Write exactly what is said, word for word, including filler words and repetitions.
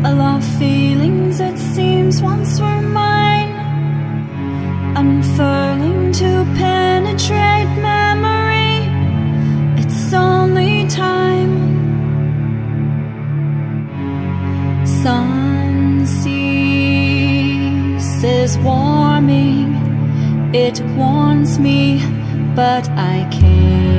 aloft feelings that seems once were mine, unfurling to penetrate memory. It's only time. Sun ceases warming, it warms me, but I can't